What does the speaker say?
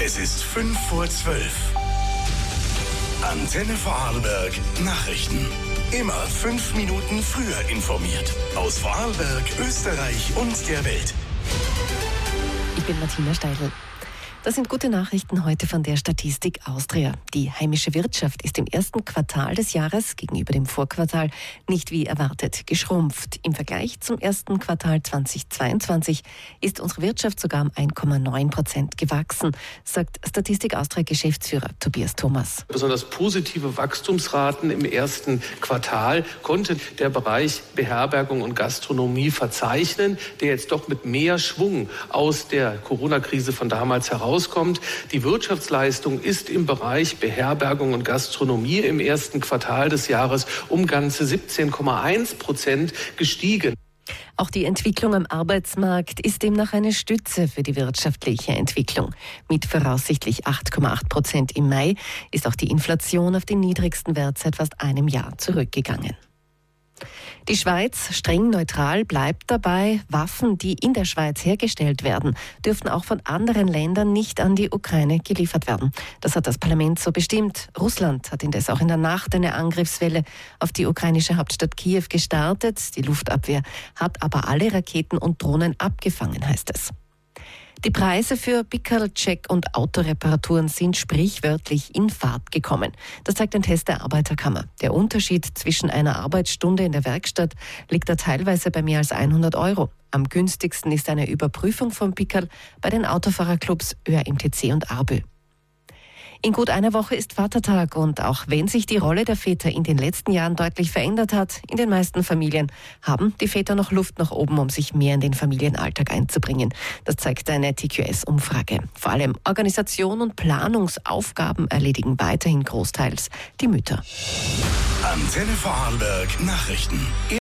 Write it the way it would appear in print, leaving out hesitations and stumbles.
Es ist 5:12. Antenne Vorarlberg Nachrichten. Immer 5 Minuten früher informiert. Aus Vorarlberg, Österreich und der Welt. Ich bin Martina Steidl. Das sind gute Nachrichten heute von der Statistik Austria. Die heimische Wirtschaft ist im ersten Quartal des Jahres gegenüber dem Vorquartal nicht wie erwartet geschrumpft. Im Vergleich zum ersten Quartal 2022 ist unsere Wirtschaft sogar um 1,9% gewachsen, sagt Statistik Austria Geschäftsführer Tobias Thomas. Besonders positive Wachstumsraten im ersten Quartal konnte der Bereich Beherbergung und Gastronomie verzeichnen, der jetzt doch mit mehr Schwung aus der Corona-Krise von damals herauskommt. Die Wirtschaftsleistung ist im Bereich Beherbergung und Gastronomie im ersten Quartal des Jahres um ganze 17,1% gestiegen. Auch die Entwicklung am Arbeitsmarkt ist demnach eine Stütze für die wirtschaftliche Entwicklung. Mit voraussichtlich 8,8% im Mai ist auch die Inflation auf den niedrigsten Wert seit fast einem Jahr zurückgegangen. Die Schweiz, streng neutral, bleibt dabei. Waffen, die in der Schweiz hergestellt werden, dürfen auch von anderen Ländern nicht an die Ukraine geliefert werden. Das hat das Parlament so bestimmt. Russland hat indes auch in der Nacht eine Angriffswelle auf die ukrainische Hauptstadt Kiew gestartet. Die Luftabwehr hat aber alle Raketen und Drohnen abgefangen, heißt es. Die Preise für Pickerl, Check und Autoreparaturen sind sprichwörtlich in Fahrt gekommen. Das zeigt ein Test der Arbeiterkammer. Der Unterschied zwischen einer Arbeitsstunde in der Werkstatt liegt da teilweise bei mehr als 100 €. Am günstigsten ist eine Überprüfung von Pickerl bei den Autofahrerclubs ÖAMTC und ARBÖ. In gut einer Woche ist Vatertag und auch wenn sich die Rolle der Väter in den letzten Jahren deutlich verändert hat, in den meisten Familien haben die Väter noch Luft nach oben, um sich mehr in den Familienalltag einzubringen. Das zeigt eine TQS-Umfrage. Vor allem Organisation und Planungsaufgaben erledigen weiterhin großteils die Mütter. Antenne Vorarlberg Nachrichten.